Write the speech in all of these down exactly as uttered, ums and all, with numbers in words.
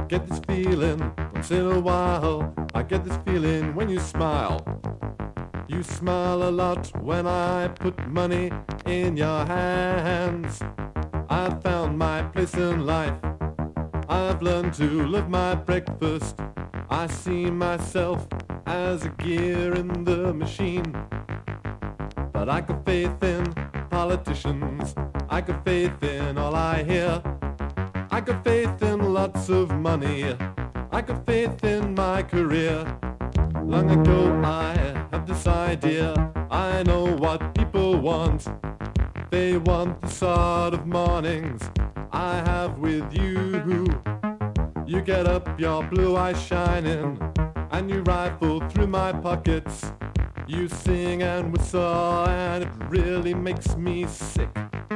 get this feeling once in a while. I get this feeling when you smile. You smile a lot when I put money in your hands. I've found my place in life. I've learned to love my breakfast. I see myself as a gear in the machine. But I got faith in politicians. I got faith in all I hear. I got faith in lots of money. I got faith in my career. Long ago I had this idea. I know what people want. They want the sort of mornings I have with you. You get up, your blue eyes shining, and you rifle through my pockets. You sing and whistle, and it really makes me sick.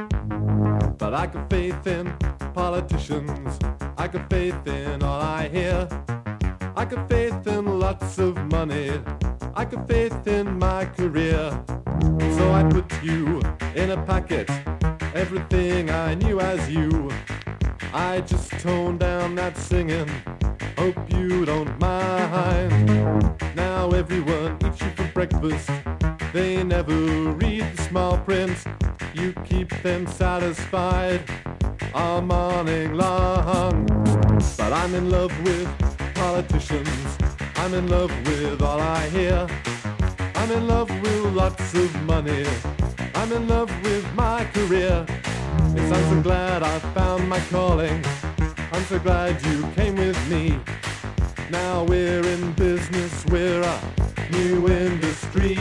But I got faith in politicians. I got faith in all I hear. I got faith in lots of money. I got faith in my career. So I put you in a packet, everything I knew as you. I just toned down that singing, hope you don't mind. Now everyone eats you for breakfast. They never read the small print. You keep them satisfied all morning long. But I'm in love with politicians. I'm in love with all I hear. I'm in love with lots of money. I'm in love with my career. Yes, I'm so glad I found my calling. I'm so glad you came with me. Now we're in business, we're a new industry.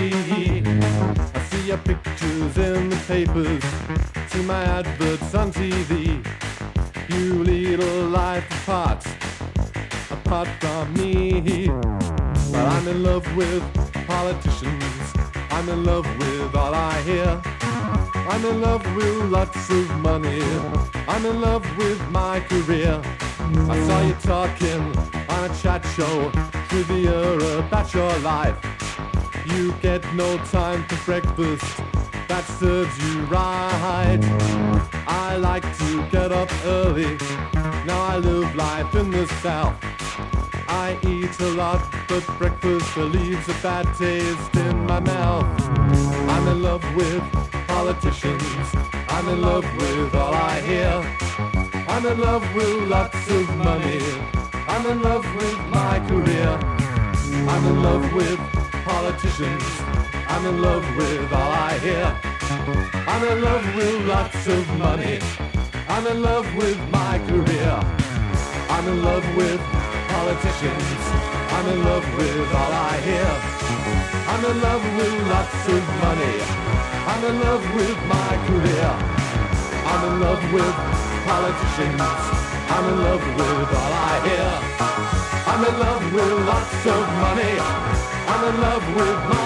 I see your pictures in the papers, see my adverts on T V. You lead a life apart, apart from me. But I'm in love with politicians. I'm in love with all I hear. I'm in love with lots of money. I'm in love with my career. I saw you talking on a chat show, trivia about your life. You get no time for breakfast, that serves you right. I like to get up early, now I live life in the South. I eat a lot, but breakfast leaves a bad taste in my mouth. I'm in love with politicians. I'm in love with all I hear. I'm in love with lots of money. I'm in love with my career. I'm in love with politicians. I'm in love with all I hear. I'm in love with lots of money. I'm in love with my career. I'm in love with politicians. I'm in love with all I hear. I'm in love with lots of money. I'm in love with my career. I'm in love with politicians. I'm in love with all I hear. I'm in love with lots of money. I'm in love with my